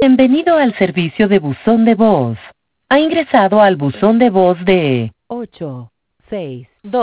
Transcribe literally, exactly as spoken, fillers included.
Bienvenido al servicio de buzón de voz. Ha ingresado al buzón de voz de ocho seis dos